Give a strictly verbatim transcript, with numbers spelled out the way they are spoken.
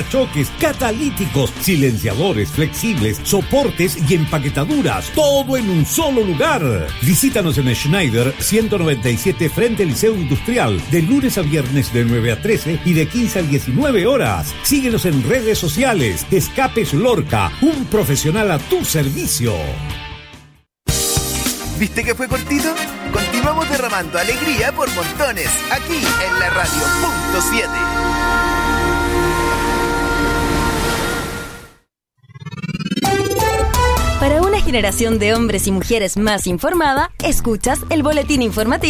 portachoques, catalíticos, silenciadores flexibles, soportes y empaquetaduras. Todo en un solo lugar. Visítanos en Schneider ciento noventa y siete frente al Liceo Industrial, de lunes a viernes de nueve a trece y de quince a diecinueve horas. Síguenos en redes sociales. Escapes Lorca, un profesional a tu servicio. ¿Viste que fue cortito? Continuamos derramando alegría por montones, aquí en la radio punto siete. Para una generación de hombres y mujeres más informada, escuchas el boletín informativo